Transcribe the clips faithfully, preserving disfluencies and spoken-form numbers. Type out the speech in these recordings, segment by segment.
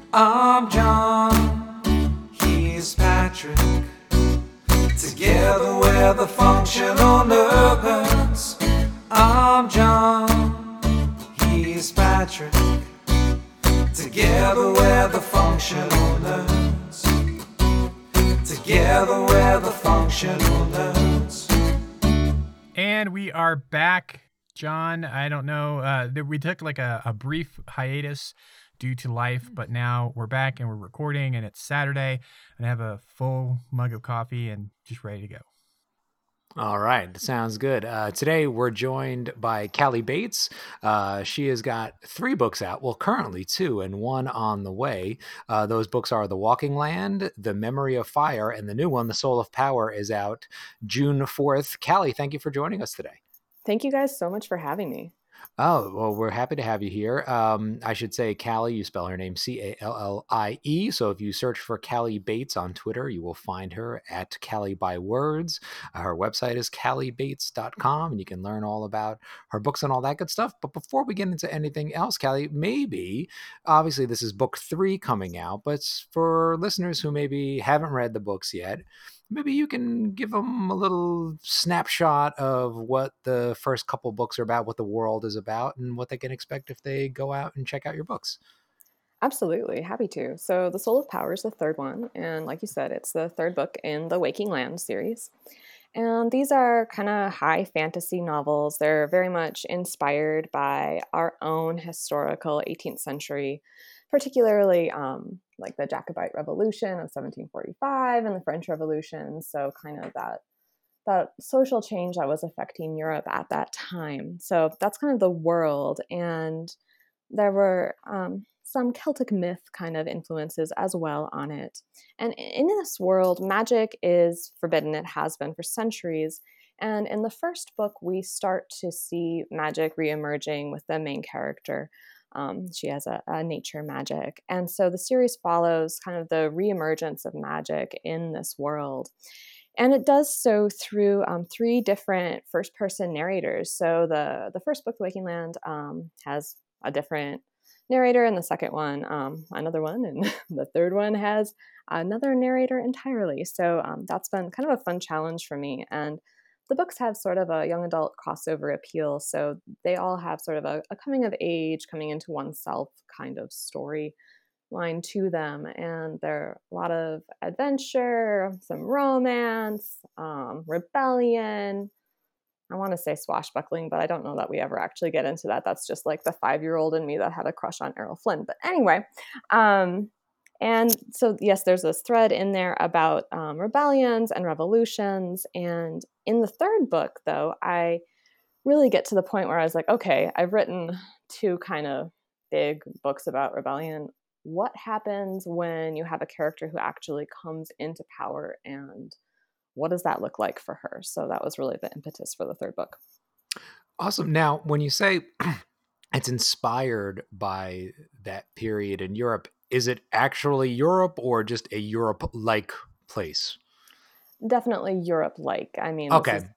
I'm John, he's Patrick. Together we're the functional nerds. I'm John, he's Patrick. Together we're the functional nerds. Together we're the functional nerds. And we are back, John. I don't know. Uh, we took like a, a brief hiatus due to life, but now we're back and we're recording, and it's Saturday, and I have a full mug of coffee and just ready to go. All right. Sounds good. Uh, today we're joined by Cally Bates. Uh, she has got three books out. Well, currently two and one on the way. Uh, those books are The Walking Land, The Memory of Fire, and the new one, The Soul of Power, is out June fourth. Cally, thank you for joining us today. Thank you guys so much for having me. Oh, well, we're happy to have you here. Um, I should say Cally, you spell her name C A L L I E. So if you search for Cally Bates on Twitter, you will find her at Cally by Words. Uh, her website is cally bates dot com, and you can learn all about her books and all that good stuff. But before we get into anything else, Cally, maybe, obviously this is book three coming out, but for listeners who maybe haven't read the books yet, maybe you can give them a little snapshot of what the first couple books are about, what the world is about, and what they can expect if they go out and check out your books. Absolutely. Happy to. So The Soul of Power is the third one. And like you said, it's the third book in the Waking Land series. And these are kind of high fantasy novels. They're very much inspired by our own historical eighteenth century, particularly um, like the Jacobite Revolution of seventeen forty-five and the French Revolution. So kind of that that social change that was affecting Europe at that time. So that's kind of the world. And there were um, some Celtic myth kind of influences as well on it. And in this world, magic is forbidden. It has been for centuries. And in the first book, we start to see magic reemerging with the main character. Um, she has a, a nature magic. And so the series follows kind of the reemergence of magic in this world. And it does so through um, three different first-person narrators. So the, the first book, The Waking Land, um, has a different narrator, and the second one, um, another one, and the third one has another narrator entirely. So um, that's been kind of a fun challenge for me. And the books have sort of a young adult crossover appeal. So they all have sort of a, a coming of age, coming into oneself kind of story line to them. And there are a lot of adventure, some romance, um, rebellion. I want to say swashbuckling, but I don't know that we ever actually get into that. That's just like the five-year-old in me that had a crush on Errol Flynn. But anyway, um, and so, yes, there's this thread in there about um, rebellions and revolutions. And in the third book, though, I really get to the point where I was like, okay, I've written two kind of big books about rebellion. What happens when you have a character who actually comes into power, and what does that look like for her? So that was really the impetus for the third book. Awesome. Now, when you say it's inspired by that period in Europe, is it actually Europe or just a Europe-like place? Definitely Europe-like. I mean, okay. This is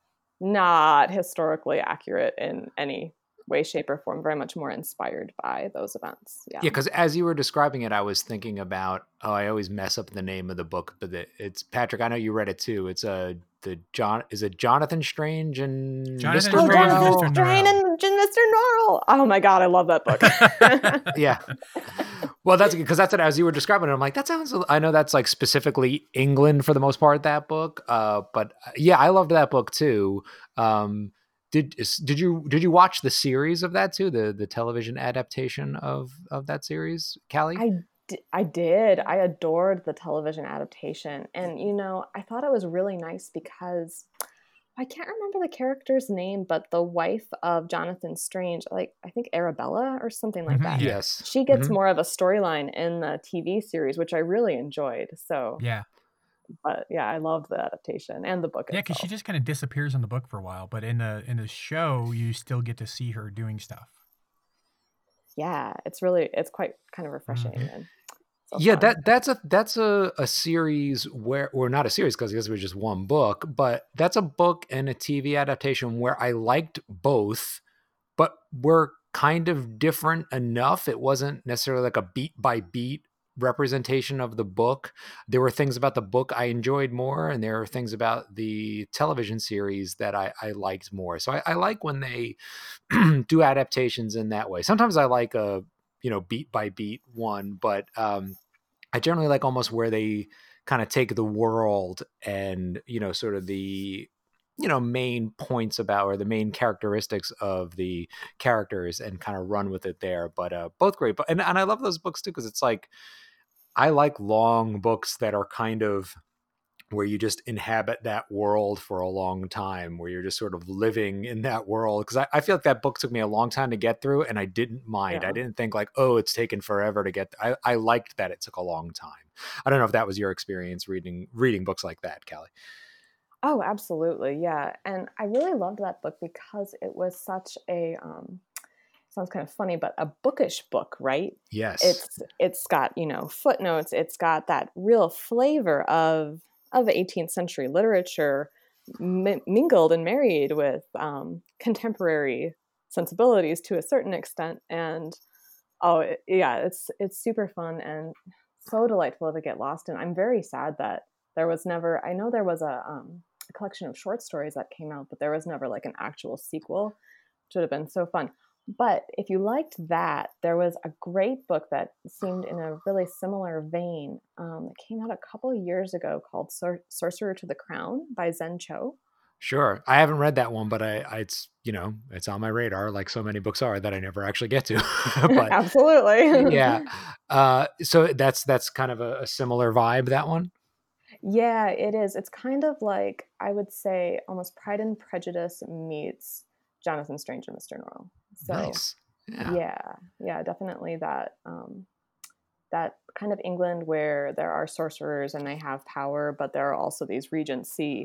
not historically accurate in any way, shape, or form. Very much more inspired by those events. Yeah. Yeah, because as you were describing it, I was thinking about, oh, I always mess up the name of the book, but it's Patrick. I know you read it too. It's a uh, the John. Is it Jonathan Strange and Jonathan Mister Oh, Strange Jonathan Mister Strange and Mister Norrell. Oh my God, I love that book. Yeah. Well, that's because that's what, as you were describing it, I'm like, that sounds, I know that's like specifically England for the most part, that book. Uh, but yeah, I loved that book too. Um, did, did you, did you watch the series of that too? The, the television adaptation of, of that series, Cally? I, d- I did. I adored the television adaptation. And, you know, I thought it was really nice because I can't remember the character's name, but the wife of Jonathan Strange, like I think Arabella or something like Mhm, that. yeah. Yes. She gets Mhm. more of a storyline in the T V series, which I really enjoyed. So, Yeah. but yeah, I loved the adaptation and the book Yeah, because itself. she just kind of disappears in the book for a while, but in the in the show, you still get to see her doing stuff. Yeah, it's really, it's quite kind of refreshing. Mhm. And so Yeah, fun. that that's a that's a, a series where, or not a series because I guess it was just one book, but that's a book and a T V adaptation where I liked both, but were kind of different enough. It wasn't necessarily like a beat by beat representation of the book. There were things about the book I enjoyed more, and there are things about the television series that I, I liked more. So I, I like when they do adaptations in that way. Sometimes I like a, you know, beat by beat one, but um, I generally like almost where they kind of take the world and, you know, sort of the, you know, main points about, or the main characteristics of the characters, and kind of run with it there. But uh, both great. But and, and I love those books too, because it's like, I like long books that are kind of where you just inhabit that world for a long time, where you're just sort of living in that world. Because I, I feel like that book took me a long time to get through, and I didn't mind. I Yeah. didn't think like, oh, it's taken forever to get. I, I liked that it took a long time. I don't know if that was your experience reading reading books like that, Callie. Oh, absolutely. Yeah. And I really loved that book because it was such a um sounds kind of funny, but a bookish book, right? Yes. It's it's got, you know, footnotes, it's got that real flavor of of eighteenth century literature mi- mingled and married with um, contemporary sensibilities to a certain extent. And oh, it, yeah, it's it's super fun and so delightful to get lost in. I'm very sad that there was never. I know there was a, um, a collection of short stories that came out, but there was never like an actual sequel, which would have been so fun. But if you liked that, there was a great book that seemed in a really similar vein um, that came out a couple of years ago called Sor- Sorcerer to the Crown by Zen Cho. Sure. I haven't read that one, but I, I it's, you know, it's on my radar, like so many books are that I never actually get to. But Absolutely. yeah. Uh, so that's that's kind of a, a similar vibe, that one. Yeah, it is. It's kind of like, I would say, almost Pride and Prejudice meets Jonathan Strange and Mister Norrell. So, Nice. Yeah. yeah, yeah, definitely that um, that kind of England where there are sorcerers and they have power, but there are also these Regency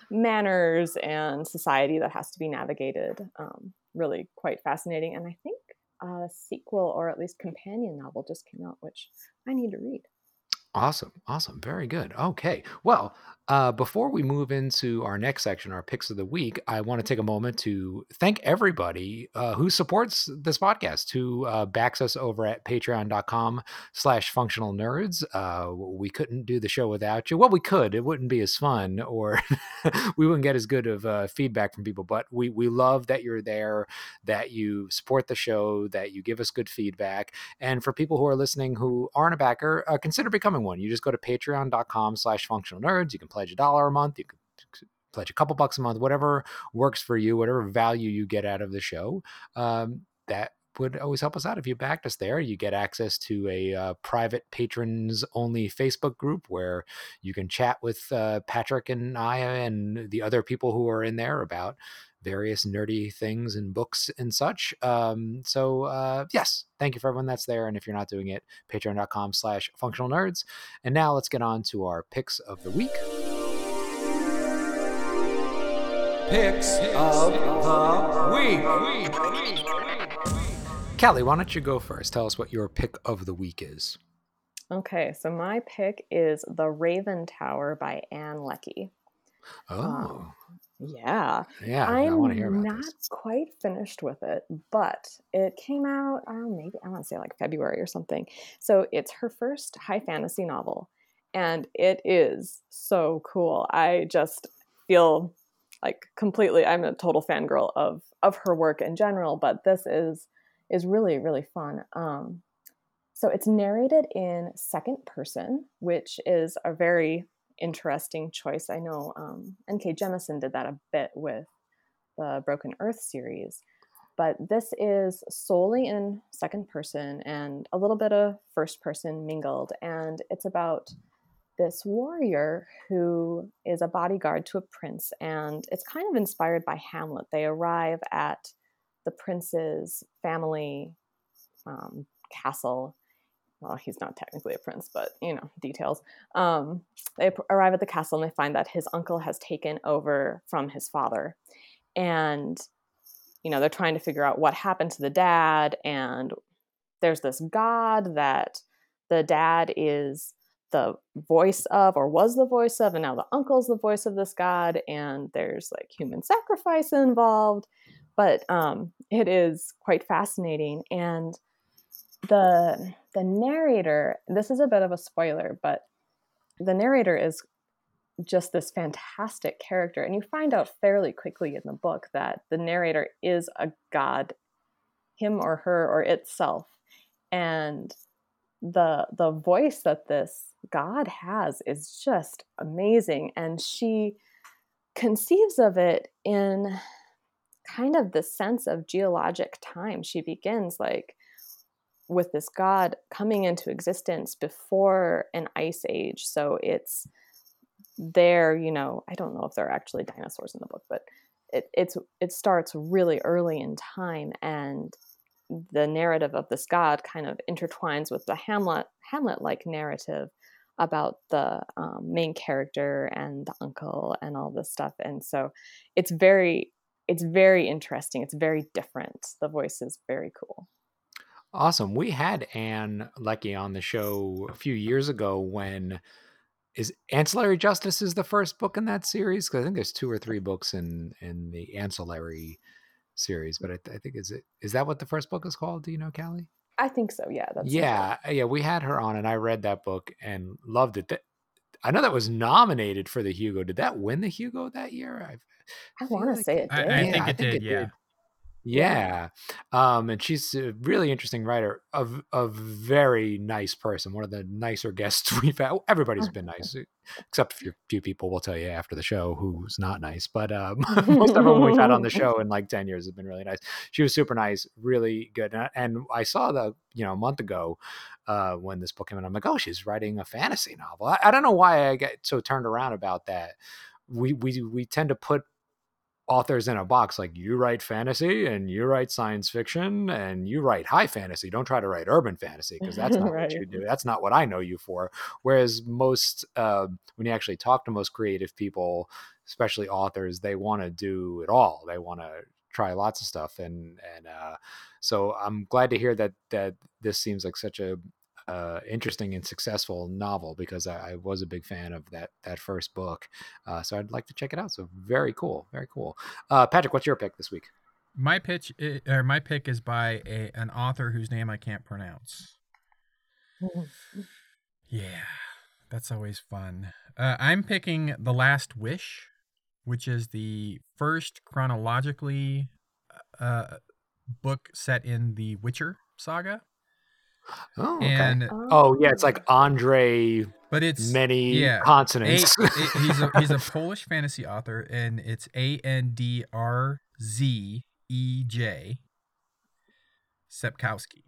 manners and society that has to be navigated. Um, really quite fascinating. And I think a sequel or at least companion novel just came out, which I need to read. Awesome. Awesome. Very good. Okay. Well, uh, before we move into our next section, our picks of the week, I want to take a moment to thank everybody uh, who supports this podcast, who uh, backs us over at patreon.com slash functional nerds. Uh, we couldn't do the show without you. Well, we could. It wouldn't be as fun, or we wouldn't get as good of uh, feedback from people, but we, we love that you're there, that you support the show, that you give us good feedback. And for people who are listening who aren't a backer, uh, consider becoming one. You just go to patreon.com slash functional nerds. You can pledge a dollar a month. You can pledge a couple bucks a month, whatever works for you, whatever value you get out of the show. Um, that would always help us out if you backed us there. You get access to a uh, private patrons only Facebook group where you can chat with uh, Patrick and I and the other people who are in there about various nerdy things and books and such. Um, so uh, yes, thank you for everyone that's there. And if you're not doing it, patreon.com slash functional nerds. And now let's get on to our picks of the week. Picks of the week. Callie, why don't you go first? Tell us what your pick of the week is. Okay, so my pick is The Raven Tower by Anne Leckie. Oh, Um, yeah, yeah, I want to hear I'm about not this. quite finished with it, but it came out, I don't know, maybe I want to say like February or something. So it's her first high fantasy novel, and it is so cool. I just feel like completely, I'm a total fangirl of of her work in general, but this is is really really fun. Um, so it's narrated in second person, which is a very interesting choice. I know um, N K Jemisin did that a bit with the Broken Earth series, but this is solely in second person and a little bit of first person mingled. And it's about this warrior who is a bodyguard to a prince. And it's kind of inspired by Hamlet. They arrive at the prince's family um, castle. Well, he's not technically a prince, but you know, details. Um, they arrive at the castle and they find that his uncle has taken over from his father. And, you know, they're trying to figure out what happened to the dad. And there's this god that the dad is the voice of, or was the voice of, and now the uncle's the voice of this god. And there's like human sacrifice involved. But um, it is quite fascinating. And the the narrator, this is a bit of a spoiler, but the narrator is just this fantastic character, and you find out fairly quickly in the book that the narrator is a god, him or her or itself, and the the voice that this god has is just amazing, and she conceives of it in kind of the sense of geologic time. She begins like with this god coming into existence before an ice age. So it's there, you know, I don't know if there are actually dinosaurs in the book, but it, it's it starts really early in time, and the narrative of this god kind of intertwines with the Hamlet Hamlet-like narrative about the um, main character and the uncle and all this stuff. And so it's very it's very interesting. It's very different. The voice is very cool. Awesome. We had Anne Leckie on the show a few years ago when is Ancillary Justice is the first book in that series? Because I think there's two or three books in in the Ancillary series, but I, th- I think is it is that what the first book is called? Do you know, Callie? I think so. Yeah. That's yeah, yeah. We had her on, and I read that book and loved it. That, I know that was nominated for the Hugo. Did that win the Hugo that year? I've, I want to like say it I, did. I Yeah, think I it think did. it yeah. did. Yeah. Um, and she's a really interesting writer, a, v- a very nice person, one of the nicer guests we've had. Everybody's been nice, except a few, few people will tell you after the show who's not nice. But um, most everyone we've had on the show in like ten years has been really nice. She was super nice, really good. And I, and I saw the, you know, a month ago uh, when this book came out, I'm like, oh, she's writing a fantasy novel. I, I don't know why I get so turned around about that. We, we, we tend to put authors in a box, like you write fantasy and you write science fiction and you write high fantasy. Don't try to write urban fantasy, because that's not Right. what you do. That's not what I know you for. Whereas most, uh, when you actually talk to most creative people, especially authors, they want to do it all. They want to try lots of stuff. And, and, uh, so I'm glad to hear that, that this seems like such a, uh, interesting and successful novel, because I, I was a big fan of that that first book, uh, so I'd like to check it out. So very cool, very cool. Uh, Patrick, what's your pick this week? My pitch i- or my pick is by a an author whose name I can't pronounce. Yeah, that's always fun. Uh, I'm picking The Last Wish, which is the first chronologically uh, book set in the Witcher saga. Oh, okay. And Oh, yeah, it's like Andre, but it's many yeah, consonants. A, a- he's a he's a Polish fantasy author, and it's A N D R Z E J Sepkowski.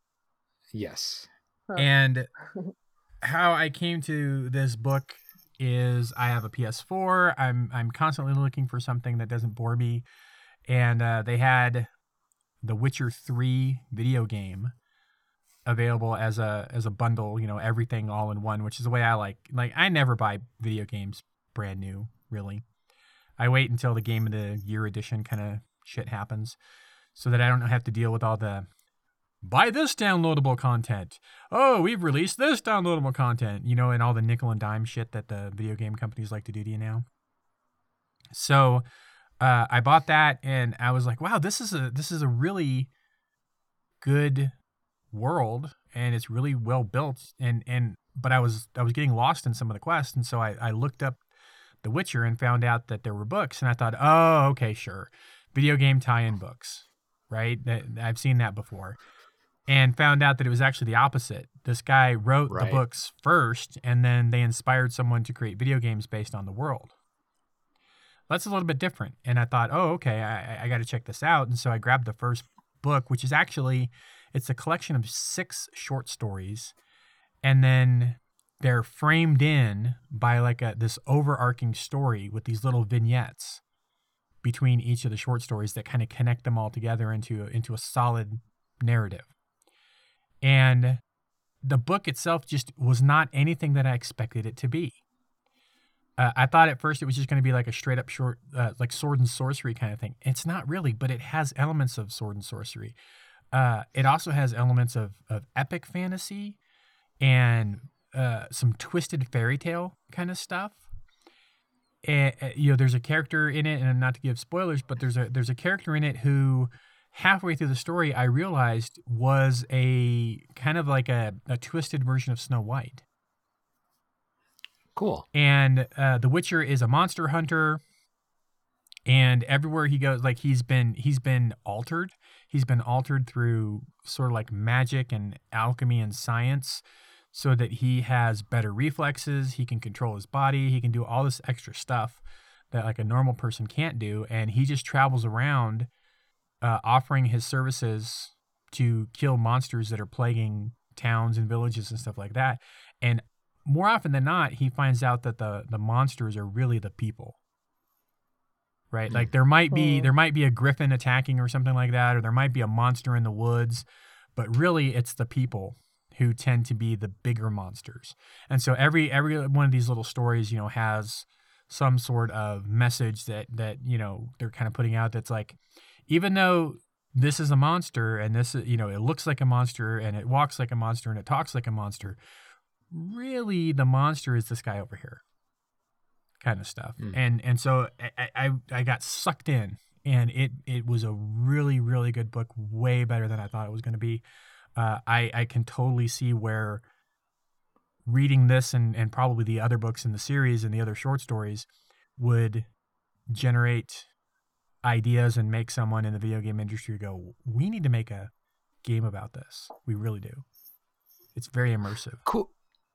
Yes. And how I came to this book is I have a P S four. I'm I'm constantly looking for something that doesn't bore me, and uh, they had the Witcher three video game available as a as a bundle, you know, everything all in one, which is the way I like. Like, I never buy video games brand new, really. I wait until the game of the year edition kind of shit happens, so that I don't have to deal with all the buy this downloadable content. Oh, we've released this downloadable content, you know, and all the nickel and dime shit that the video game companies like to do to you now. So uh, I bought that, and I was like, wow, this is a this is a really good world, and it's really well built, and and but I was I was getting lost in some of the quests, and so I, I looked up The Witcher and found out that there were books, and I thought, oh, okay, sure, video game tie-in books, right? That, I've seen that before, and found out that it was actually the opposite. This guy wrote Right. the books first, and then they inspired someone to create video games based on the world. That's a little bit different, and I thought, oh, okay, I, I got to check this out, and so I grabbed the first book, which is actually it's a collection of six short stories, and then they're framed in by like a this overarching story with these little vignettes between each of the short stories that kind of connect them all together into into a solid narrative. And the book itself just was not anything that I expected it to be. Uh, I thought at first it was just going to be like a straight up short, uh, like sword and sorcery kind of thing. It's not really, but it has elements of sword and sorcery. Uh, it also has elements of, of epic fantasy and uh, some twisted fairy tale kind of stuff. And, uh, you know, there's a character in it, and not to give spoilers, but there's a there's a character in it who halfway through the story, I realized was a kind of like a, a twisted version of Snow White. Cool. And uh, the Witcher is a monster hunter, and everywhere he goes, like he's been he's been altered. He's been altered through sort of like magic and alchemy and science, so that he has better reflexes. He can control his body. He can do all this extra stuff that like a normal person can't do. And he just travels around uh, offering his services to kill monsters that are plaguing towns and villages and stuff like that. And more often than not, he finds out that the, the monsters are really the people. Right? Like there might be, there might be a griffin attacking or something like that, or there might be a monster in the woods, but really it's the people who tend to be the bigger monsters. And so every, every one of these little stories, you know, has some sort of message that, that, you know, they're kind of putting out that's like, even though this is a monster and this, you know, it looks like a monster and it walks like a monster and it talks like a monster, really the monster is this guy over here, kind of stuff. Mm. And, and so I, I, I got sucked in, and it, it was a really, really good book, way better than I thought it was going to be. Uh, I, I can totally see where reading this and, and probably the other books in the series and the other short stories would generate ideas and make someone in the video game industry go, we need to make a game about this. We really do. It's very immersive. Cool.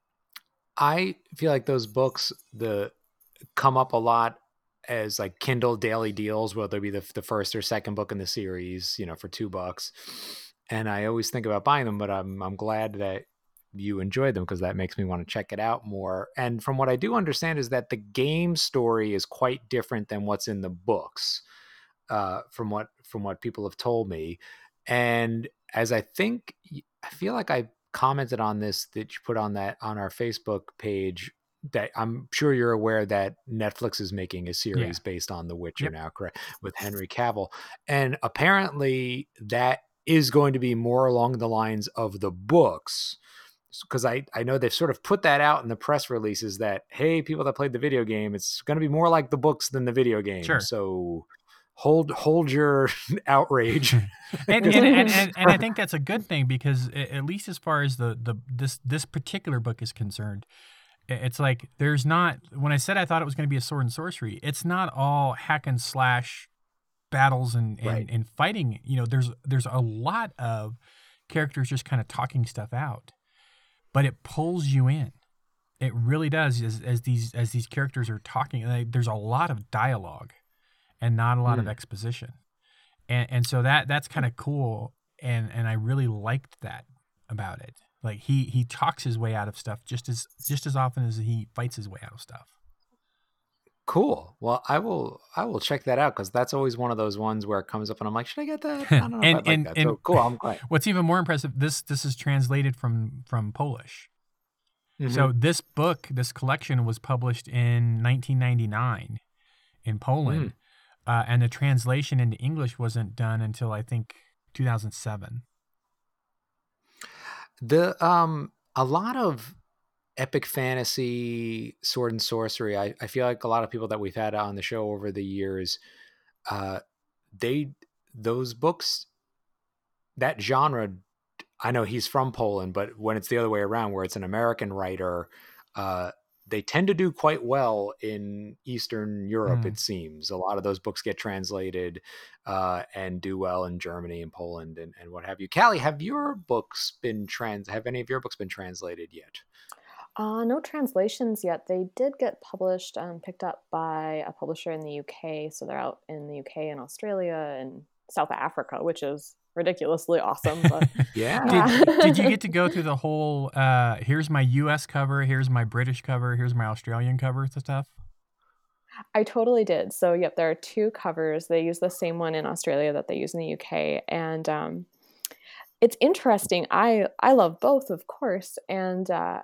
I feel like those books the come up a lot as like Kindle daily deals, whether it be the, the first or second book in the series, you know, for two bucks. And I always think about buying them, but I'm I'm glad that you enjoyed them, because that makes me want to check it out more. And from what I do understand is that the game story is quite different than what's in the books, uh, from what from what people have told me. And as I think, I feel like I commented on this that you put on that on our Facebook page, that I'm sure you're aware that Netflix is making a series yeah. based on The Witcher yep. now, correct? With Henry Cavill. And apparently that is going to be more along the lines of the books. Because I, I know they've sort of put that out in the press releases that, hey, people that played the video game, it's going to be more like the books than the video game. Sure. So hold hold your outrage. and, and, and, and, and I think that's a good thing, because at least as far as the, the this this particular book is concerned, it's like there's not, when I said I thought it was going to be a sword and sorcery, it's not all hack and slash battles and, and, right. and fighting. You know, there's there's a lot of characters just kind of talking stuff out. But it pulls you in. It really does. As, as these as these characters are talking, they, there's a lot of dialogue, and not a lot mm. of exposition, and and so that that's kind of cool. And and I really liked that about it. Like he he talks his way out of stuff just as just as often as he fights his way out of stuff. Cool. Well, I will I will check that out, because that's always one of those ones where it comes up and I'm like, should I get that? I don't know and, if I'd and, like that. and so cool. I'm glad. What's even more impressive, this this is translated from from Polish. Mm-hmm. So this book, this collection, was published in nineteen ninety-nine in Poland, mm. uh, and the translation into English wasn't done until I think two thousand seven. The um a lot of epic fantasy, sword and sorcery, I, I feel like a lot of people that we've had on the show over the years, uh, they those books, that genre, I know he's from Poland, but when it's the other way around, where it's an American writer, uh, they tend to do quite well in Eastern Europe, mm. it seems. A lot of those books get translated uh, and do well in Germany and Poland and, and what have you. Callie, have your books been trans? Have any of your books been translated yet? Uh, no translations yet. They did get published and picked up by a publisher in the U K. So they're out in the U K and Australia and South Africa, which is ridiculously awesome. But yeah. yeah. Did, did you get to go through the whole, uh, here's my U S cover, here's my British cover, here's my Australian cover stuff? I totally did. So, yep, there are two covers. They use the same one in Australia that they use in the U K. And um, it's interesting. I, I love both, of course. And uh,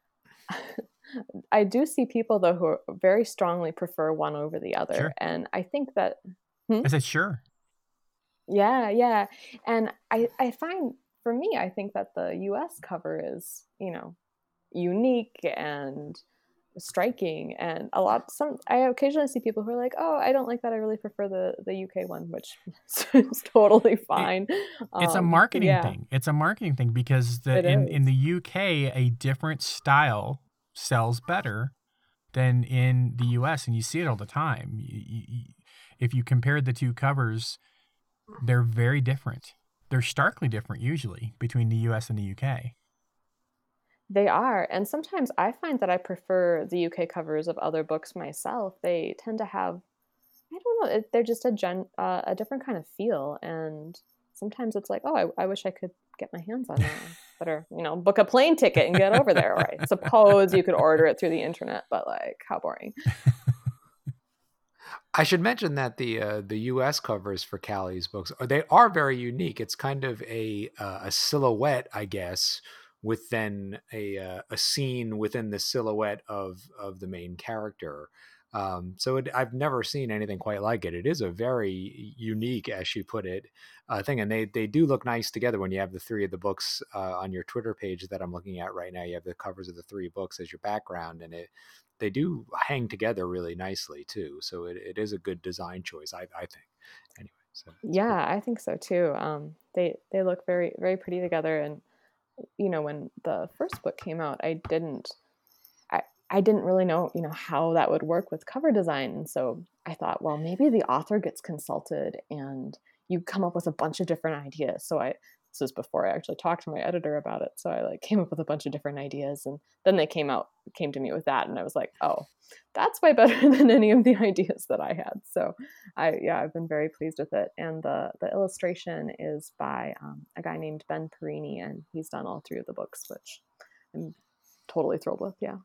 I do see people, though, who very strongly prefer one over the other. Sure. And I think that... Hmm? I said, sure. Yeah, yeah. And I, I find, for me, I think that the U S cover is, you know, unique and striking. And a lot, some, I occasionally see people who are like, oh, I don't like that. I really prefer the, the U K one, which is totally fine. It, it's um, a marketing yeah, thing. It's a marketing thing because the, in, in the U K, a different style sells better than in the U S, and you see it all the time. You, you, if you compare the two covers, they're very different. They're starkly different usually between the U S and the U K. They are. And sometimes I find that I prefer the U K covers of other books myself. They tend to have, I don't know, they're just a gen, uh, a different kind of feel. And sometimes it's like, oh, I, I wish I could get my hands on that. Better, you know, book a plane ticket and get over there. Or I suppose you could order it through the internet, but like, how boring. I should mention that the uh, the U S covers for Callie's books, they are very unique. It's kind of a uh, a silhouette, I guess, with then a uh, a scene within the silhouette of of the main character. Um, so it, I've never seen anything quite like it. It is a very unique, as she put it, uh, thing, and they they do look nice together when you have the three of the books uh, on your Twitter page that I'm looking at right now. You have the covers of the three books as your background, and it they do hang together really nicely too. So it, it is a good design choice, I, I think. Anyway, so yeah, cool. I think so too. Um, they they look very very pretty together, and you know, when the first book came out, I didn't. I, I didn't really know, you know, how that would work with cover design. And so I thought, well, maybe the author gets consulted and you come up with a bunch of different ideas. So I, this was before I actually talked to my editor about it. So I like came up with a bunch of different ideas, and then they came out, came to me with that. And I was like, oh, that's way better than any of the ideas that I had. So I, yeah, I've been very pleased with it. And the, the illustration is by um, a guy named Ben Perini, and he's done all three of the books, which I'm totally thrilled with. Yeah.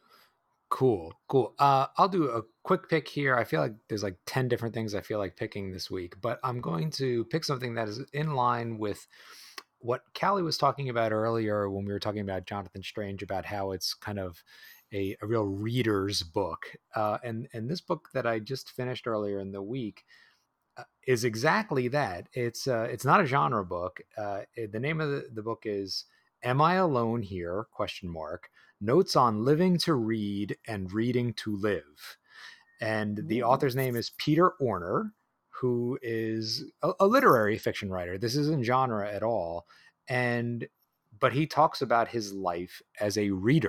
Cool, cool. Uh, I'll do a quick pick here. I feel like there's like ten different things I feel like picking this week, but I'm going to pick something that is in line with what Callie was talking about earlier when we were talking about Jonathan Strange, about how it's kind of a, a real reader's book. Uh, and, and this book that I just finished earlier in the week uh, is exactly that. It's uh, it's not a genre book. Uh, it, the name of the, the book is Am I Alone Here? Question mark. Notes on Living to Read and Reading to Live. And the Ooh. author's name is Peter Orner, who is a, a literary fiction writer. This isn't genre at all. And, but he talks about his life as a reader.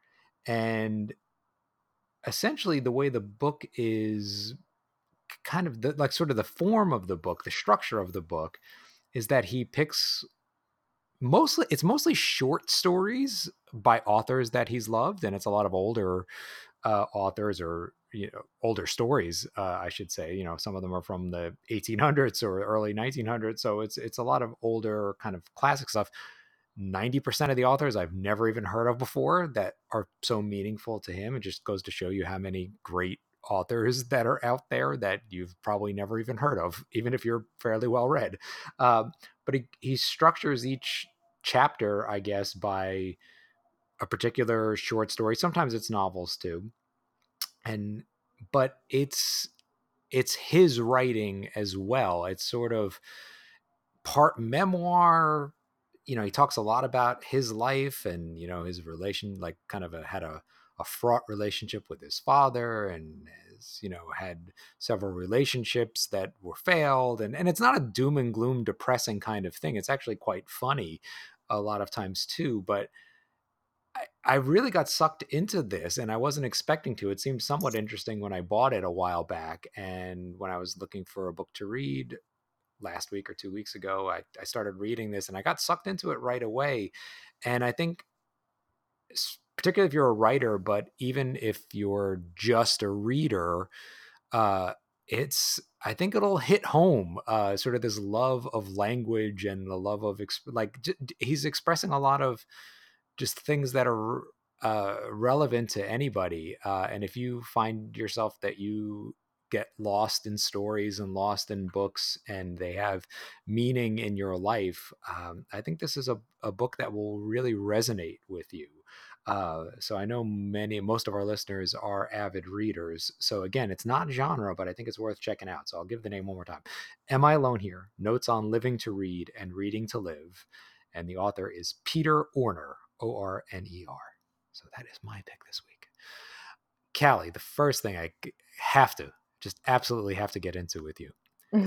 And essentially the way the book is kind of the, like sort of the form of the book, the structure of the book is that he picks mostly, it's mostly short stories by authors that he's loved. And it's a lot of older uh, authors, or, you know, older stories, uh, I should say. You know, some of them are from the eighteen hundreds or early nineteen hundreds. So it's, it's a lot of older kind of classic stuff. ninety percent of the authors I've never even heard of before that are so meaningful to him. It just goes to show you how many great authors that are out there that you've probably never even heard of, even if you're fairly well read. Um, but he, he structures each chapter, I guess, by a particular short story. Sometimes it's novels too. And, but it's, it's his writing as well. It's sort of part memoir. You know, he talks a lot about his life and, you know, his relation, like kind of a, had a, a fraught relationship with his father, and has, you know, had several relationships that were failed. And, and it's not a doom and gloom, depressing kind of thing. It's actually quite funny a lot of times too. But I, I really got sucked into this, and I wasn't expecting to. It seemed somewhat interesting when I bought it a while back. And when I was looking for a book to read last week or two weeks ago, I, I started reading this, and I got sucked into it right away. And I think, particularly if you're a writer, but even if you're just a reader, uh, it's, I think it'll hit home, uh, sort of this love of language and the love of, exp- like, j- he's expressing a lot of just things that are uh, relevant to anybody. Uh, and if you find yourself that you get lost in stories and lost in books and they have meaning in your life, um, I think this is a, a book that will really resonate with you. Uh, so I know many, most of our listeners are avid readers. So again, it's not genre, but I think it's worth checking out. So I'll give the name one more time. Am I Alone Here? Notes on Living to Read and Reading to Live. And the author is Peter Orner, O R N E R. So that is my pick this week. Callie, the first thing I have to, just absolutely have to get into with you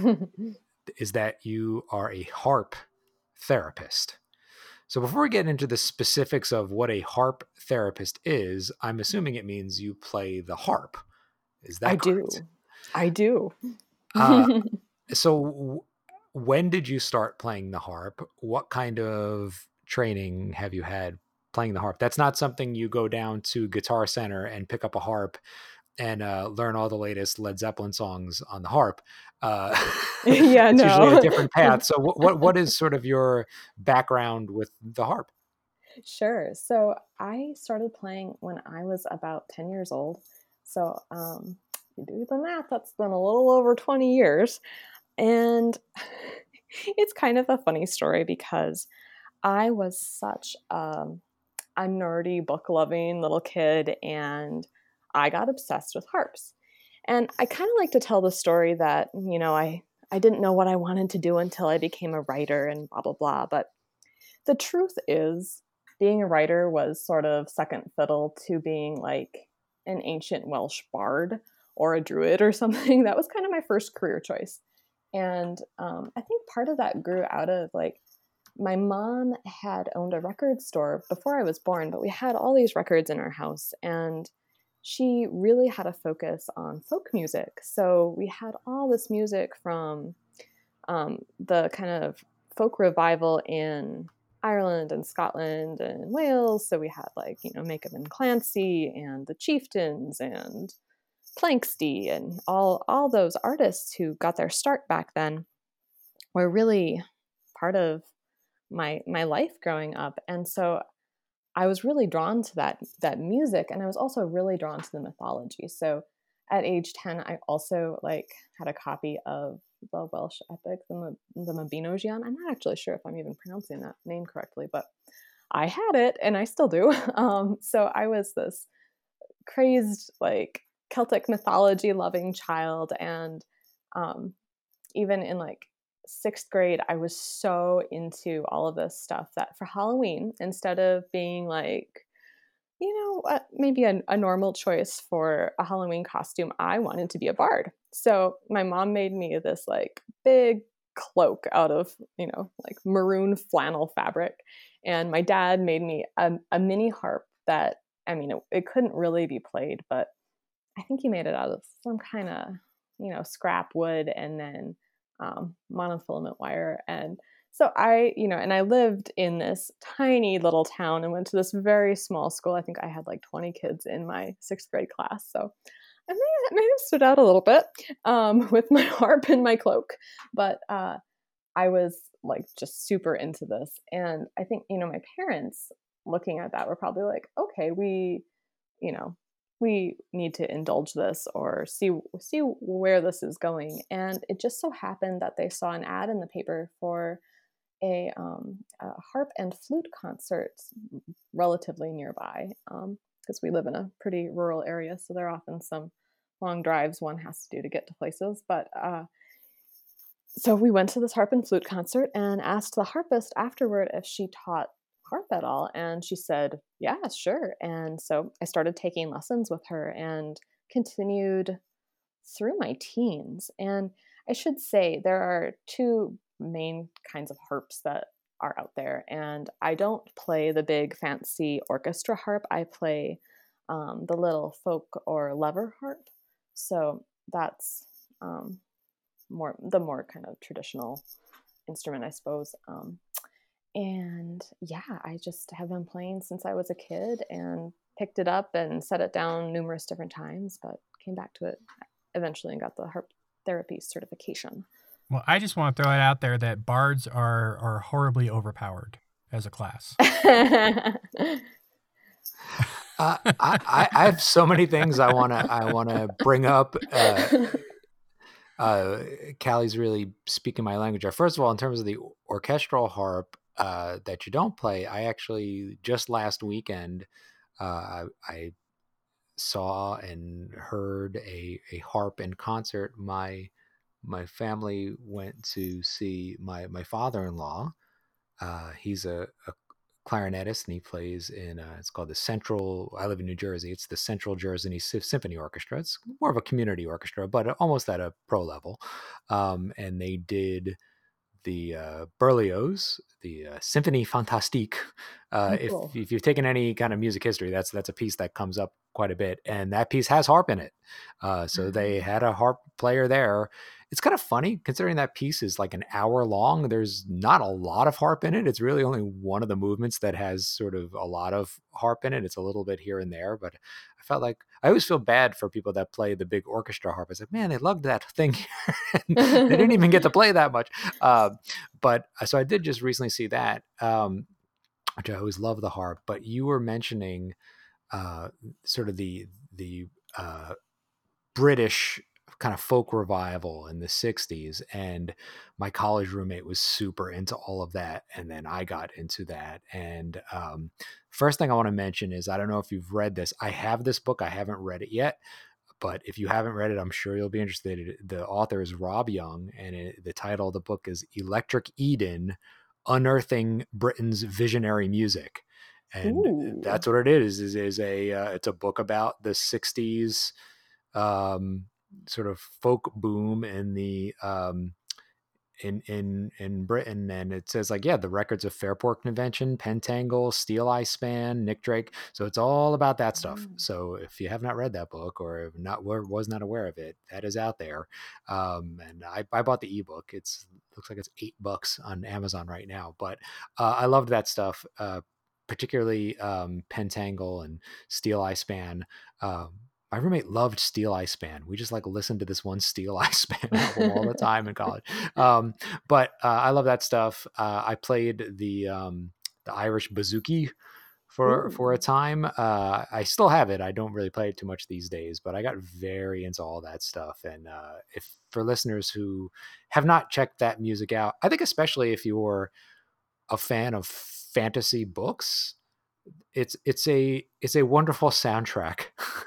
is that you are a harp therapist. So before we get into the specifics of what a harp therapist is, I'm assuming it means you play the harp. Is that I correct? do. I do. Uh, so w- when did you start playing the harp? What kind of training have you had playing the harp? That's not something you go down to Guitar Center and pick up a harp and uh, learn all the latest Led Zeppelin songs on the harp. Uh, Yeah, it's usually a no. different path. So what, what what is sort of your background with the harp? Sure. So I started playing when I was about ten years old. So um, you do the math, that's been a little over twenty years. And it's kind of a funny story because I was such um, a nerdy, book loving little kid, and I got obsessed with harps. And I kind of like to tell the story that, you know, I, I didn't know what I wanted to do until I became a writer and blah, blah, blah. But the truth is, being a writer was sort of second fiddle to being like an ancient Welsh bard or a druid or something. That was kind of my first career choice. And um, I think part of that grew out of like, my mom had owned a record store before I was born, but we had all these records in our house, and she really had a focus on folk music. So we had all this music from um, the kind of folk revival in Ireland and Scotland and Wales. So we had like, you know, Macomb and Clancy and the Chieftains and Planxty and all, all those artists who got their start back then were really part of my my life growing up. And so I was really drawn to that that music, and I was also really drawn to the mythology. So at age ten, I also like had a copy of the Welsh epic, the, the Mabinogion. I'm not actually sure if I'm even pronouncing that name correctly, but I had it, and I still do. Um, so I was this crazed, like, Celtic mythology loving child, and um, even in like sixth grade, I was so into all of this stuff that for Halloween, instead of being like, you know, uh, maybe a, a normal choice for a Halloween costume, I wanted to be a bard. So my mom made me this like big cloak out of, you know, like maroon flannel fabric. And my dad made me a, a mini harp that, I mean, it, it couldn't really be played, but I think he made it out of some kind of, you know, scrap wood and then um, monofilament wire. And so I, you know, and I lived in this tiny little town and went to this very small school. I think I had like twenty kids in my sixth grade class. So I may, I may have stood out a little bit um, with my harp and my cloak. But uh, I was like just super into this. And I think, you know, my parents looking at that were probably like, okay, we, you know, we need to indulge this or see see where this is going. And it just so happened that they saw an ad in the paper for a, um, a harp and flute concert relatively nearby, because um, we live in a pretty rural area, so there are often some long drives one has to do to get to places. But uh, so we went to this harp and flute concert and asked the harpist afterward if she taught harp at all, and she said, yeah, sure. And so I started taking lessons with her and continued through my teens. And I should say there are two main kinds of harps that are out there, and I don't play the big fancy orchestra harp. I play um, the little folk or lever harp. So that's um, more the more kind of traditional instrument, I suppose. Um, And yeah, I just have been playing since I was a kid and picked it up and set it down numerous different times, but came back to it eventually and got the harp therapy certification. Well, I just want to throw it out there that bards are are horribly overpowered as a class. uh, I, I have so many things I want to I want to bring up. Uh, uh, Callie's really speaking my language. First of all, in terms of the orchestral harp, Uh, that you don't play, I actually just last weekend uh, I, I saw and heard a, a harp in concert. My my family went to see my my father-in-law. Uh, he's a, a clarinetist, and he plays in uh, it's called the Central. I live in New Jersey. It's the Central Jersey Sym- Symphony Orchestra. It's more of a community orchestra, but almost at a pro level. Um, and they did the uh, Berlioz, the uh, Symphonie Fantastique. Uh, Oh, if cool. if you've taken any kind of music history, that's that's a piece that comes up quite a bit, and that piece has harp in it. Uh, so they had a harp player there. It's kind of funny considering that piece is like an hour long. There's not a lot of harp in it. It's really only one of the movements that has sort of a lot of harp in it. It's a little bit here and there, but I felt like I always feel bad for people that play the big orchestra harp. It's like, man, they lugged that thing. They didn't even get to play that much. Uh, but so I did just recently see that, um, which I always love the harp. But you were mentioning uh, sort of the the uh, British kind of folk revival in the sixties, and my college roommate was super into all of that, and then I got into that. And um, first thing I want to mention is, I don't know if you've read this. I have this book. I haven't read it yet, but if you haven't read it, I'm sure you'll be interested. The author is Rob Young, and it, the title of the book is Electric Eden: Unearthing Britain's Visionary Music. And Ooh. that's what it is. Is is a uh, it's a book about the sixties um, sort of folk boom in the um, in in in Britain, and it says like, yeah, the records of Fairport Convention, Pentangle, Steel Eye Span, Nick Drake. So it's all about that stuff. Mm. So if you have not read that book, or not was not aware of it, that is out there. Um, and I, I bought the ebook. It's looks like it's eight bucks on Amazon right now. But uh, I loved that stuff, uh, particularly um, Pentangle and Steel Eye Span. Um, my roommate loved Steel Eye Span. We just like listened to this one Steel Eye Span album all the time in college. Um, but uh, I love that stuff. Uh, I played the um, the Irish bouzouki for for a Ooh. time. Uh, I still have it. I don't really play it too much these days, but I got very into all that stuff. And uh, if for listeners who have not checked that music out, I think especially if you're a fan of fantasy books, it's it's a it's a wonderful soundtrack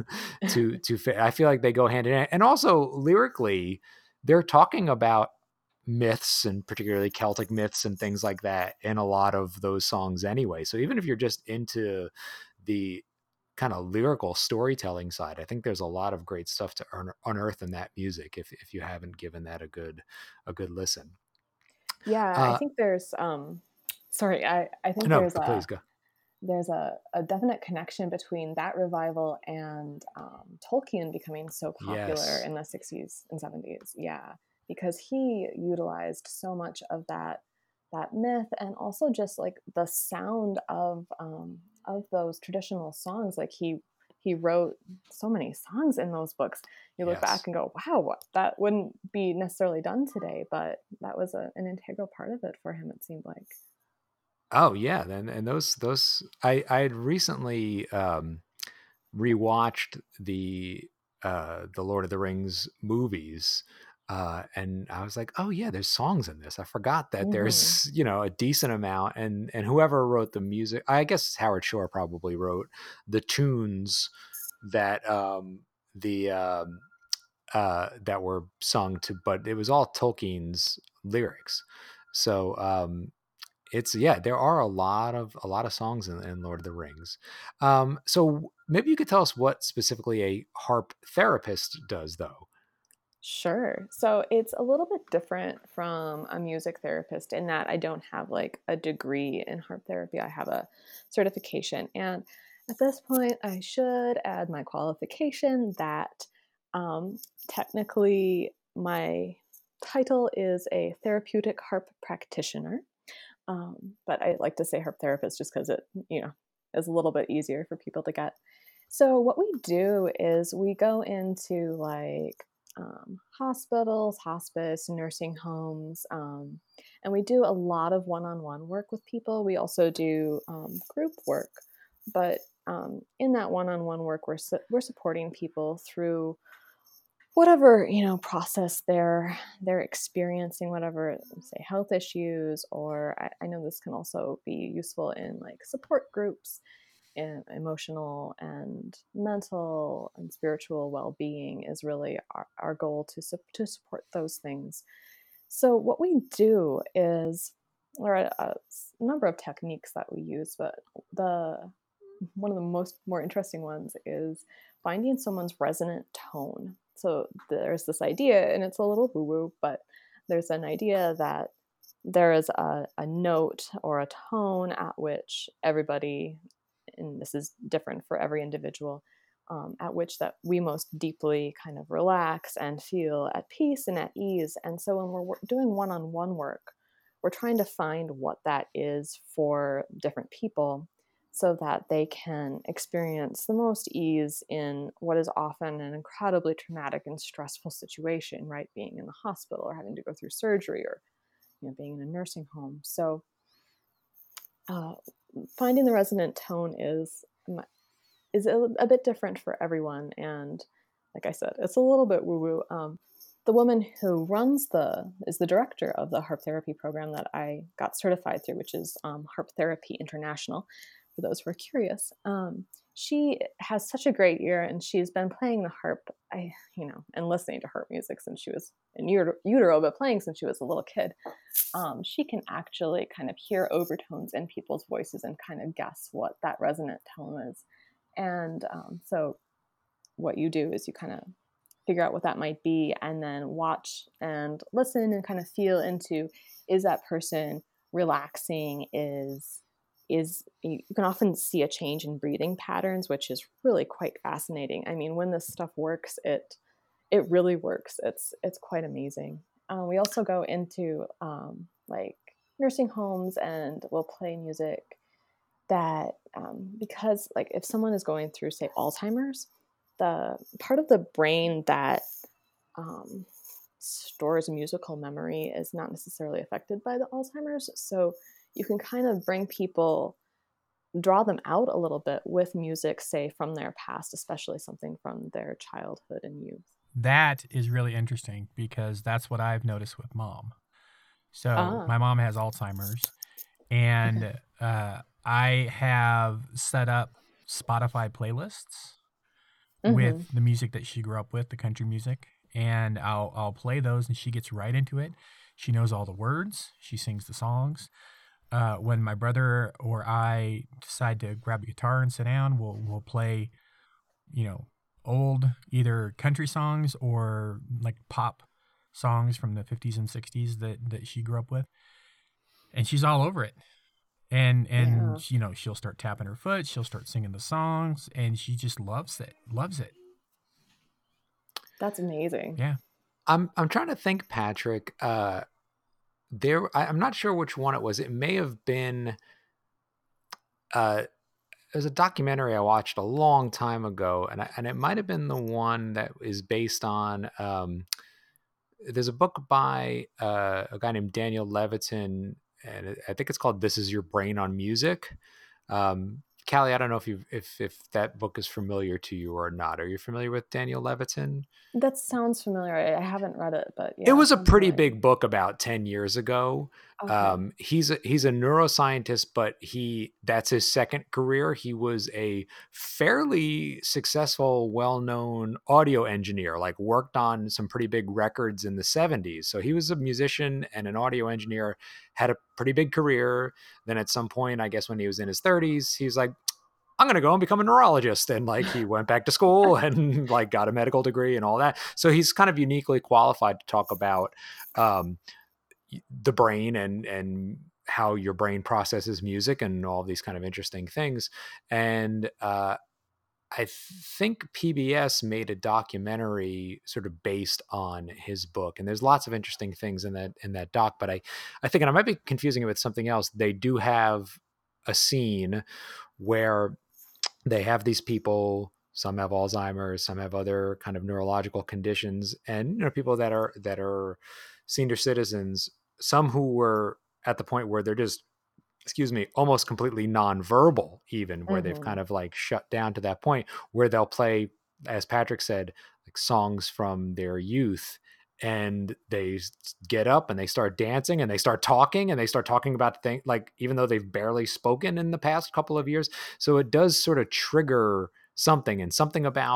to to I feel like they go hand in hand. And also lyrically, they're talking about myths, and particularly Celtic myths and things like that, in a lot of those songs anyway. So even if you're just into the kind of lyrical storytelling side, I think there's a lot of great stuff to unearth in that music if if you haven't given that a good a good listen. Yeah, I Uh, think there's um sorry, I I think no, there's please a go. there's a, a definite connection between that revival and um, Tolkien becoming so popular Yes. in the sixties and seventies. Yeah, because he utilized so much of that that myth, and also just like the sound of um, of those traditional songs. Like he he wrote so many songs in those books. You look back Yes. and go, wow, that wouldn't be necessarily done today, but that was a, an integral part of it for him, it seemed like. Oh yeah, then and those those I I had recently um rewatched the uh the Lord of the Rings movies, uh and I was like, "Oh yeah, there's songs in this. I forgot that Mm-hmm. there's, you know, a decent amount." And and whoever wrote the music, I guess Howard Shore probably wrote the tunes that um the um uh that were sung to, but it was all Tolkien's lyrics. So um it's yeah, there are a lot of a lot of songs in, in Lord of the Rings. Um, so maybe you could tell us what specifically a harp therapist does, though. Sure. So it's a little bit different from a music therapist in that I don't have like a degree in harp therapy. I have a certification. And at this point, I should add my qualification that um, technically my title is a therapeutic harp practitioner. Um, but I like to say harp therapist just because it, you know, is a little bit easier for people to get. So what we do is we go into like um, hospitals, hospice, nursing homes, um, and we do a lot of one-on-one work with people. We also do um, group work, but um, in that one-on-one work, we're su- we're supporting people through whatever you know process they're they're experiencing, whatever, say, health issues, or I, I know this can also be useful in like support groups, and emotional and mental and spiritual well-being is really our, our goal to, to support those things. So what we do is there are a number of techniques that we use, but the one of the most more interesting ones is finding someone's resonant tone. So there's this idea, and it's a little woo-woo, but there's an idea that there is a, a note or a tone at which everybody, and this is different for every individual, um, at which that we most deeply kind of relax and feel at peace and at ease. And so when we're doing one-on-one work, we're trying to find what that is for different people so that they can experience the most ease in what is often an incredibly traumatic and stressful situation, right? Being in the hospital or having to go through surgery, or you know, being in a nursing home. So uh, finding the resonant tone is is a, a bit different for everyone. And like I said, it's a little bit woo-woo. Um, the woman who runs the, is the director of the harp therapy program that I got certified through, which is um, Harp Therapy International, for those who are curious. Um, she has such a great ear, and she's been playing the harp, I, you know, and listening to harp music since she was in utero, but playing since she was a little kid. Um, she can actually kind of hear overtones in people's voices and kind of guess what that resonant tone is. And um, so what you do is you kind of figure out what that might be, and then watch and listen and kind of feel into, is that person relaxing? Is is you can often see a change in breathing patterns, which is really quite fascinating. I mean, when this stuff works, it it really works. It's it's quite amazing. Uh, we also go into um, like nursing homes, and we'll play music that um, because like if someone is going through, say, Alzheimer's, the part of the brain that um, stores musical memory is not necessarily affected by the Alzheimer's. So you can kind of bring people, draw them out a little bit with music, say, from their past, especially something from their childhood and youth. That is really interesting, because that's what I've noticed with mom. So Ah. my mom has Alzheimer's, and Okay. uh, I have set up Spotify playlists Mm-hmm. with the music that she grew up with, the country music, and I'll I'll play those, and she gets right into it. She knows all the words. She sings the songs. Uh, when my brother or I decide to grab a guitar and sit down, we'll we'll play, you know, old either country songs or like pop songs from the fifties and sixties that that she grew up with, and she's all over it. And and Yeah. you know, she'll start tapping her foot, she'll start singing the songs, and she just loves it, loves it. That's amazing. Yeah. I'm I'm trying to think, Patrick. Uh, there, I, I'm not sure which one it was. It may have been. Uh, there's a documentary I watched a long time ago, and I, and it might have been the one that is based on. Um, there's a book by uh, a guy named Daniel Levitin, and I think it's called "This Is Your Brain on Music." Um, Callie, I don't know if you if if that book is familiar to you or not. Are you familiar with Daniel Levitin? That sounds familiar. I I haven't read it, but It yeah, it was a sounds pretty familiar. big book about ten years ago. Okay. Um, he's a, he's a neuroscientist, but he that's his second career. He was a fairly successful, well-known audio engineer, like worked on some pretty big records in the seventies. So he was a musician and an audio engineer, had a pretty big career. Then at some point, I guess when he was in his thirties, he was like, I'm going to go and become a neurologist. And like, he went back to school and like got a medical degree and all that. So he's kind of uniquely qualified to talk about um, the brain and, and how your brain processes music and all these kind of interesting things. And uh, I think P B S made a documentary sort of based on his book. And there's lots of interesting things in that, in that doc, but I, I think, and I might be confusing it with something else. They do have a scene where they have these people, some have Alzheimer's, some have other kind of neurological conditions, and you know, people that are that are senior citizens, some who were at the point where they're just, excuse me, almost completely nonverbal, even where they've Mm-hmm. kind of like shut down to that point where they'll play, as Patrick said, like songs from their youth, and they get up and they start dancing and they start talking and they start talking about things like, even though they've barely spoken in the past couple of years. So it does sort of trigger something, and something about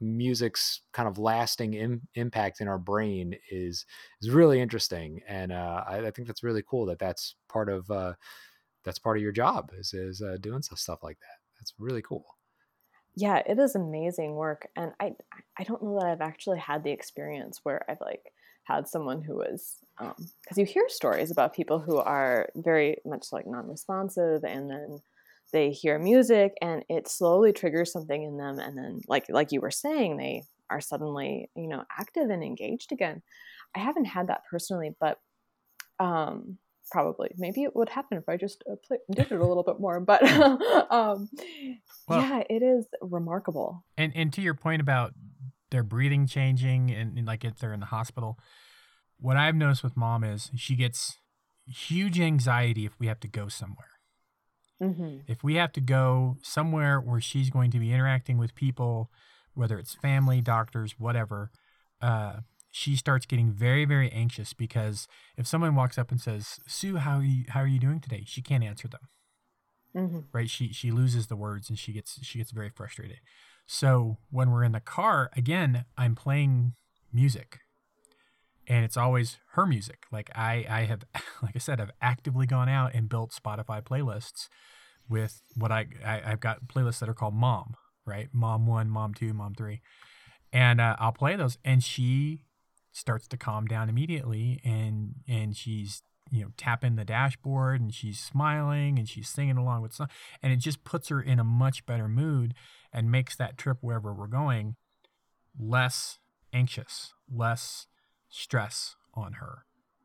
music's kind of lasting Im- impact in our brain is is really interesting, and uh, I, I think that's really cool that that's part of uh, that's part of your job is is uh, doing some stuff like that. That's really cool. Yeah, it is amazing work, and I I don't know that I've actually had the experience where I've like had someone who was um because you hear stories about people who are very much like non-responsive, and then they hear music and it slowly triggers something in them, and then like like you were saying, they are suddenly, you know, active and engaged again. I haven't had that personally, but um probably maybe it would happen if I just uh, play, did it a little bit more, but um Well, yeah, it is remarkable. and and to your point about their breathing changing and, and like if they're in the hospital, what I've noticed with mom is she gets huge anxiety if we have to go somewhere. Hmm. If we have to go somewhere where she's going to be interacting with people, whether it's family, doctors, whatever, uh, she starts getting very, very anxious because if someone walks up and says, "Sue, how are you? How are you doing today?" She can't answer them, Hmm. right? She she loses the words and she gets she gets very frustrated. So when we're in the car, again, I'm playing music, and it's always her music. Like I I have, like I said, I've actively gone out and built Spotify playlists with what I, I I've got playlists that are called Mom, right? Mom one, Mom two, Mom three, and uh, I'll play those, and she starts to calm down immediately, and and she's you know tapping the dashboard, and she's smiling, and she's singing along with song, and it just puts her in a much better mood, and makes that trip wherever we're going less anxious, less stress on her.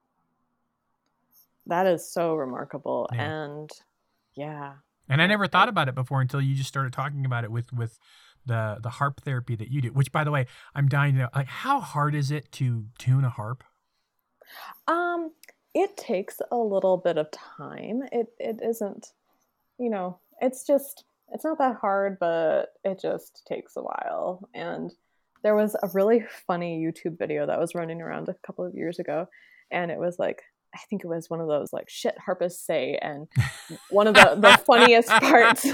That is so remarkable. Yeah. And yeah. And I Yeah, never thought I- about it before until you just started talking about it with with the the harp therapy that you do. Which, by the way, I'm dying to know. Like, how hard is it to tune a harp? Um, it takes a little bit of time. It it isn't, you know, it's just it's not that hard, but it just takes a while. And there was a really funny YouTube video that was running around a couple of years ago, and it was like I think it was one of those like shit harpists say, and one of the the funniest parts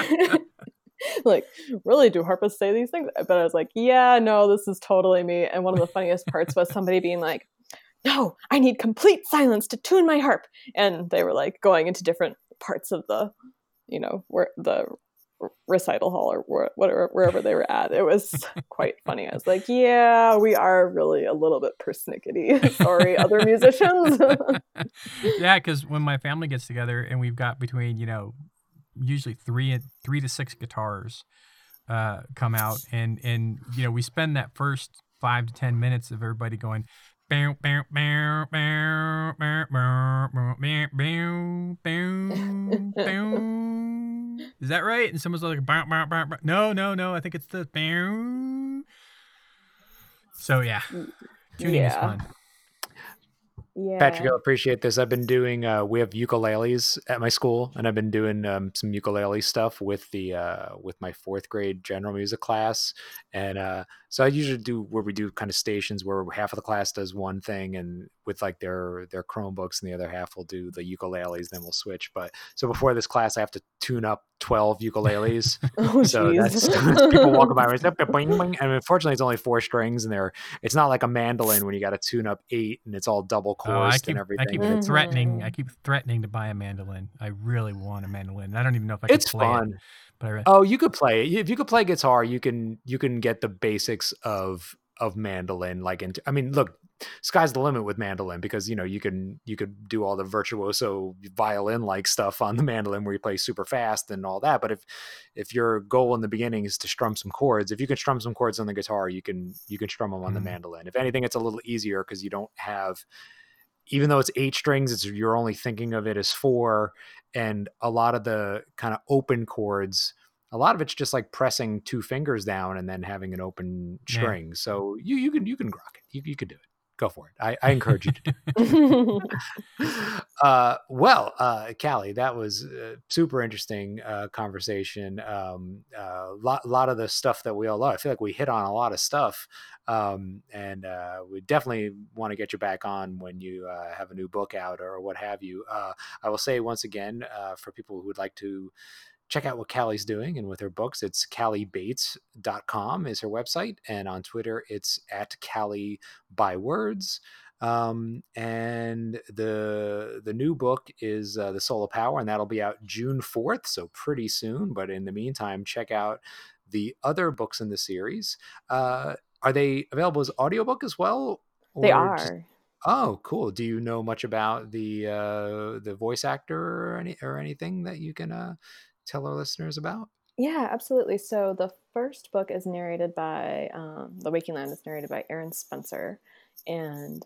like, really, do harpists say these things? But I was like, yeah, no, this is totally me. And one of the funniest parts was somebody being like, no, I need complete silence to tune my harp. And they were like going into different parts of the, you know, where the recital hall or whatever, wherever they were at. It was quite funny. I was like, yeah, we are really a little bit persnickety. Sorry, other musicians. Yeah, because when my family gets together and we've got between, you know, usually three three to six guitars uh, come out, and and you know we spend that first five to ten minutes of everybody going. Bow, bow, bow, bow, bow, bow, bow, bow, bow, bow. Is that right? And someone's like, bow, bow, bow, bow. No, no, no. I think it's the bow. So yeah, tuning yeah. is fun. Yeah. Patrick, I appreciate this. I've been doing, uh, we have ukuleles at my school, and I've been doing um, some ukulele stuff with the uh, with my fourth grade general music class. And uh, so I usually do where we do kind of stations where half of the class does one thing, and with like their their Chromebooks, and the other half will do the ukuleles. Then we'll switch. But so before this class, I have to tune up twelve ukuleles. Oh, So that's, that's people walking by, and unfortunately, it's only four strings, and they're it's not like a mandolin when you got to tune up eight, and it's all double Oh, I chorused keep, and I everything. keep And it's, threatening. Mhm. I keep threatening to buy a mandolin. I really want a mandolin. I don't even know if I can it's play fun. it. But I re- Oh, you could play if you could play guitar, you can you can get the basics of of mandolin. Like, into, I mean, look, sky's the limit with mandolin because you know you can you could do all the virtuoso violin like stuff on the mandolin where you play super fast and all that. But if if your goal in the beginning is to strum some chords, if you can strum some chords on the guitar, you can you can strum them on Mm. the mandolin. If anything, it's a little easier because you don't have. Even though it's eight strings, it's you're only thinking of it as four, and a lot of the kind of open chords, a lot of it's just like pressing two fingers down and then having an open Yeah. string. So you you can you can rock it. You you can do it. Go for it. I, I encourage you to do it. uh, well, uh, Callie, that was a super interesting uh, conversation. Um, a uh, lot, lot of the stuff that we all love. I feel like we hit on a lot of stuff, um, and uh, we definitely want to get you back on when you uh, have a new book out or what have you. Uh, I will say once again, uh, for people who would like to check out what Callie's doing and with her books. It's callie bates dot com is her website. And on Twitter, it's at Callie by Words. Um, and the the new book is uh, The Soul of Power, and that'll be out June fourth, so pretty soon. But in the meantime, check out the other books in the series. Uh, are they available as audiobook as well? They are. Just, oh, cool. Do you know much about the uh, the voice actor or any or anything that you can uh, tell our listeners about? Yeah, absolutely. So the first book is narrated by um, The Waking Land is narrated by Erin Spencer, and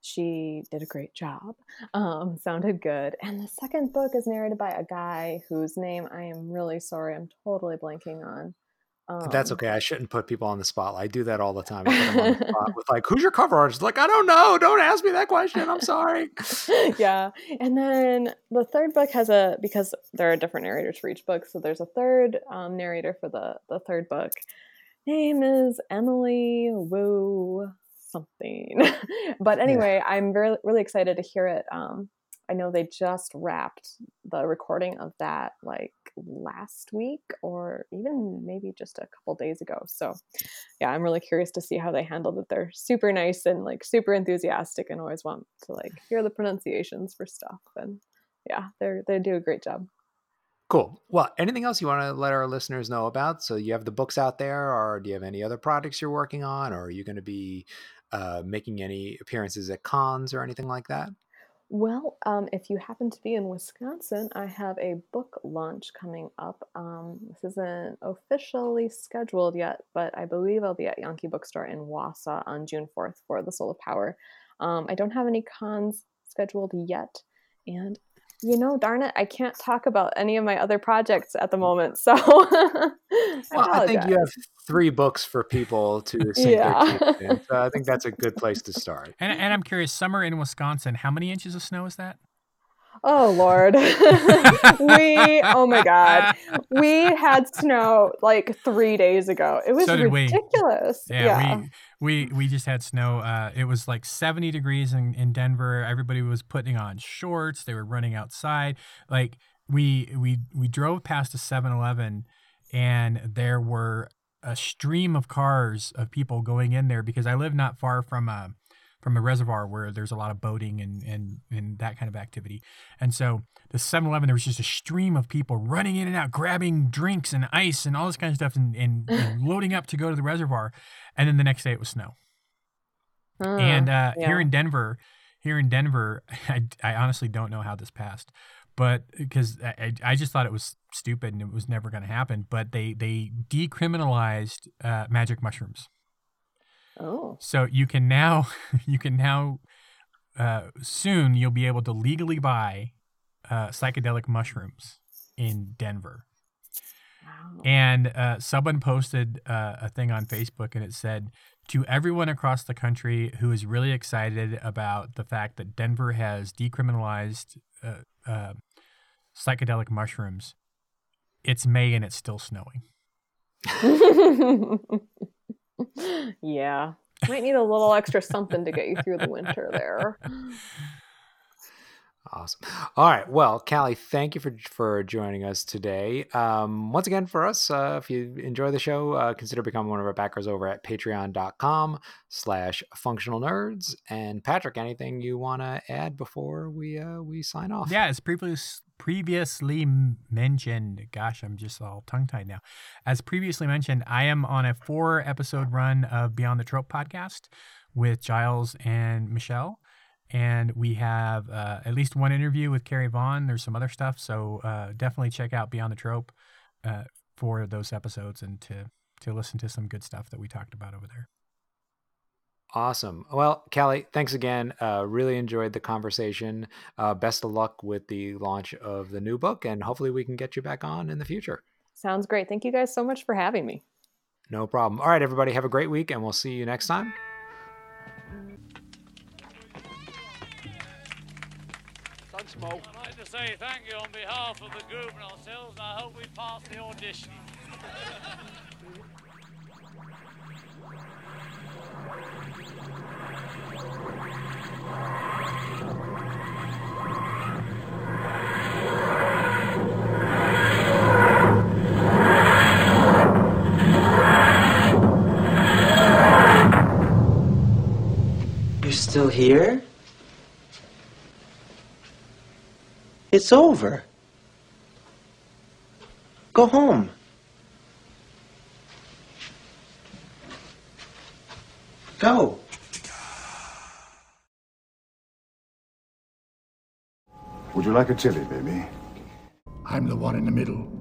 she did a great job. Um, sounded good. And the second book is narrated by a guy whose name I am really sorry, I'm totally blanking on. Um, That's okay. I shouldn't put people on the spotlight. I do that all the time. I put them on the spot with like, who's your cover artist? Like, I don't know. Don't ask me that question. I'm sorry. Yeah. And then the third book has a, because there are different narrators for each book. So there's a third um, narrator for the, the third book. Name is Emily Wu something. But anyway, yeah. I'm very, really excited to hear it. Um, I know they just wrapped the recording of that like last week or even maybe just a couple days ago. So yeah, I'm really curious to see how they handled it. They're super nice and like super enthusiastic and always want to like hear the pronunciations for stuff. And yeah, they're, they do a great job. Cool. Well, anything else you want to let our listeners know about? So you have the books out there, or do you have any other projects you're working on, or are you going to be uh, making any appearances at cons or anything like that? Well, um, if you happen to be in Wisconsin, I have a book launch coming up. Um, this isn't officially scheduled yet, but I believe I'll be at Yankee Bookstore in Wausau on June fourth for The Soul of Power. Um, I don't have any cons scheduled yet, and you know, darn it, I can't talk about any of my other projects at the moment. So I, well, I think you have three books for people to sink yeah. their teeth in. So I think that's a good place to start. And, and I'm curious, summer in Wisconsin, how many inches of snow is that? Oh, Lord. we, oh my God. We had snow like three days ago. It was so did ridiculous. We. Yeah, yeah. we, we we just had snow. Uh, it was like seventy degrees in, in Denver. Everybody was putting on shorts. They were running outside. Like we we we drove past a seven eleven and there were a stream of cars of people going in there because I live not far from a from a reservoir where there's a lot of boating and, and, and that kind of activity. And so the seven eleven, there was just a stream of people running in and out, grabbing drinks and ice and all this kind of stuff and, and, and loading up to go to the reservoir. And then the next day it was snow. Uh, and uh, yeah. here in Denver, here in Denver, I, I honestly don't know how this passed, but because I, I just thought it was stupid and it was never going to happen. But they, they decriminalized uh, magic mushrooms. Oh. So you can now, you can now, uh, soon you'll be able to legally buy uh, psychedelic mushrooms in Denver. Wow. And uh, someone posted uh, a thing on Facebook and it said, to everyone across the country who is really excited about the fact that Denver has decriminalized uh, uh, psychedelic mushrooms, it's May and it's still snowing. Yeah. Might need a little extra something to get you through the winter there. Awesome. All right. Well, Callie, thank you for for joining us today. Um, once again, for us, uh, if you enjoy the show, uh, consider becoming one of our backers over at patreon.com slash functional nerds. And Patrick, anything you want to add before we uh, we sign off? Yeah, as previous, previously mentioned, gosh, I'm just all tongue-tied now. As previously mentioned, I am on a four-episode run of Beyond the Trope podcast with Giles and Michelle. And we have uh, at least one interview with Carrie Vaughn. There's some other stuff. So uh, definitely check out Beyond the Trope uh, for those episodes and to, to listen to some good stuff that we talked about over there. Awesome. Well, Callie, thanks again. Uh, really enjoyed the conversation. Uh, best of luck with the launch of the new book, and hopefully we can get you back on in the future. Sounds great. Thank you guys so much for having me. No problem. All right, everybody, have a great week, and we'll see you next time. Smoke. I'd like to say thank you on behalf of the group and ourselves, and I hope we pass the audition. here. It's over. Go home. Go. Would you like a chili, baby? I'm the one in the middle.